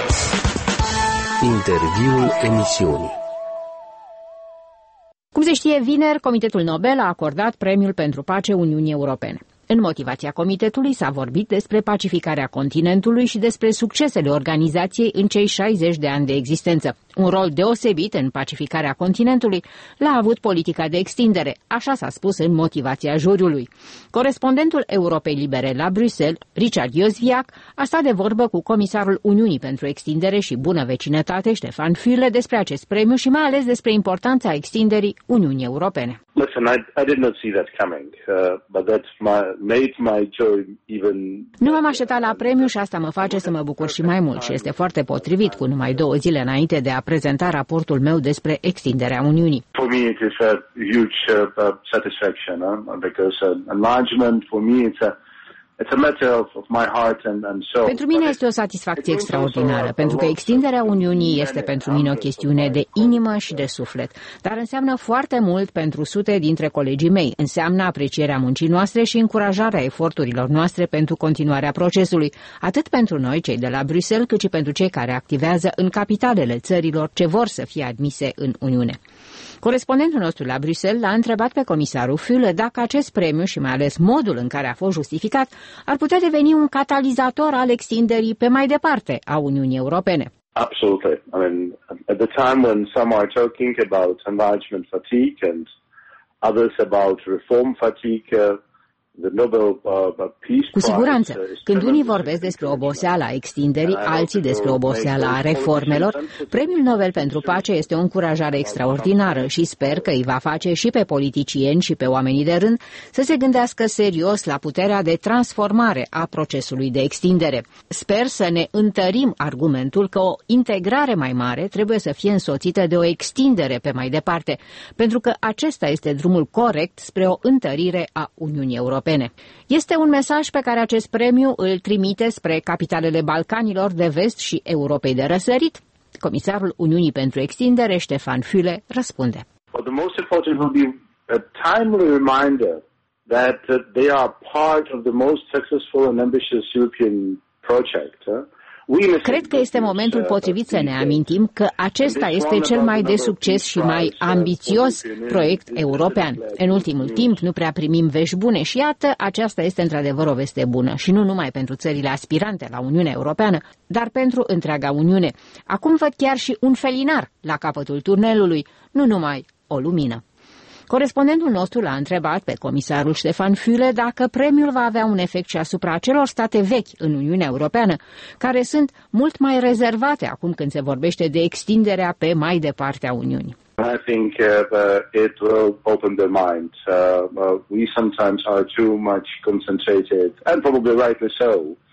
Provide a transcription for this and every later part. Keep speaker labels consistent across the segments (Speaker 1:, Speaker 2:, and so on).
Speaker 1: Interviul emisiunii.
Speaker 2: Cum se știe, vineri, Comitetul Nobel a acordat premiul pentru pace Uniunii Europene. În motivația comitetului s-a vorbit despre pacificarea continentului și despre succesele organizației în cei 60 de ani de existență. Un rol deosebit în pacificarea continentului l-a avut politica de extindere, așa s-a spus în motivația juriului. Corespondentul Europei Libere la Bruxelles, Richard Jozwiak, a stat de vorbă cu comisarul Uniunii pentru extindere și bună vecinătate, Stefan Füle, despre acest premiu și mai ales despre importanța extinderii Uniunii Europene.
Speaker 3: Listen, I did not see that coming, but that made my joy even.
Speaker 2: Nu m-am așteptat la premiu și asta mă face să mă bucur și mai mult și este foarte potrivit cu numai 2 zile înainte de a prezenta raportul meu despre extinderea Uniunii.
Speaker 3: For me it is a huge satisfaction, because enlargement for me it's a matter of my heart and soul.
Speaker 2: Pentru mine este o satisfacție extraordinară, pentru că extinderea Uniunii este pentru mine o chestiune de inimă și de suflet, dar înseamnă foarte mult pentru sute dintre colegii mei, înseamnă aprecierea muncii noastre și încurajarea eforturilor noastre pentru continuarea procesului, atât pentru noi, cei de la Bruxelles, cât și pentru cei care activează în capitalele țărilor ce vor să fie admise în Uniune. Corespondentul nostru la Bruxelles l-a întrebat pe comisarul Füle dacă acest premiu și mai ales modul în care a fost justificat ar putea deveni un catalizator al extinderii pe mai departe a Uniunii Europene.
Speaker 3: Absolutely. I mean, at the time when some are talking about enlargement fatigue and others about reform fatigue,
Speaker 2: cu siguranță, când unii vorbesc despre oboseala extinderii, alții despre oboseala reformelor, Premiul Nobel pentru Pace este o încurajare extraordinară și sper că îi va face și pe politicieni și pe oamenii de rând să se gândească serios la puterea de transformare a procesului de extindere. Sper să ne întărim argumentul că o integrare mai mare trebuie să fie însoțită de o extindere pe mai departe, pentru că acesta este drumul corect spre o întărire a Uniunii Europene. Este un mesaj pe care acest premiu îl trimite spre capitalele Balcanilor de Vest și Europei de Răsărit? Comisarul Uniunii pentru Extindere, Stefan Füle, răspunde.
Speaker 3: The most important will be a timely reminder that they are part of the most successful and ambitious European project.
Speaker 2: Cred că este momentul potrivit să ne amintim că acesta este cel mai de succes și mai ambițios proiect european. În ultimul timp nu prea primim vești bune și iată, aceasta este într-adevăr o veste bună și nu numai pentru țările aspirante la Uniunea Europeană, dar pentru întreaga Uniune. Acum văd chiar și un felinar la capătul tunelului, nu numai o lumină. Corespondentul nostru l-a întrebat pe comisarul Stefan Füle dacă premiul va avea un efect și asupra acelor state vechi în Uniunea Europeană, care sunt mult mai rezervate acum când se vorbește de extinderea pe mai departe a Uniunii.
Speaker 3: I think it will open their minds. We sometimes are too much concentrated, and probably rightly so.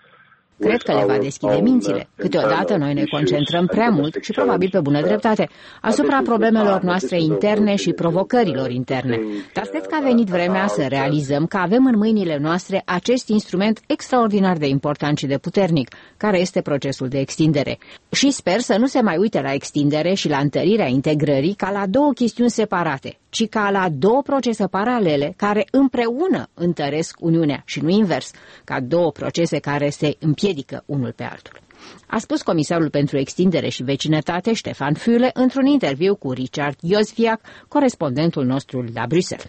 Speaker 2: Cred că le va deschide mințile. Câteodată noi ne concentrăm prea mult și probabil pe bună dreptate asupra problemelor noastre interne și provocărilor interne. Dar cred că a venit vremea să realizăm că avem în mâinile noastre acest instrument extraordinar de important și de puternic, care este procesul de extindere. Și sper să nu se mai uite la extindere și la întărirea integrării ca la 2 chestiuni separate, ci ca la 2 procese paralele care împreună întăresc Uniunea și nu invers, ca 2 procese care se împiedică unul pe altul. A spus comisarul pentru extindere și vecinătate, Stefan Füle, într-un interviu cu Richard Jozwiak, corespondentul nostru la Bruxelles.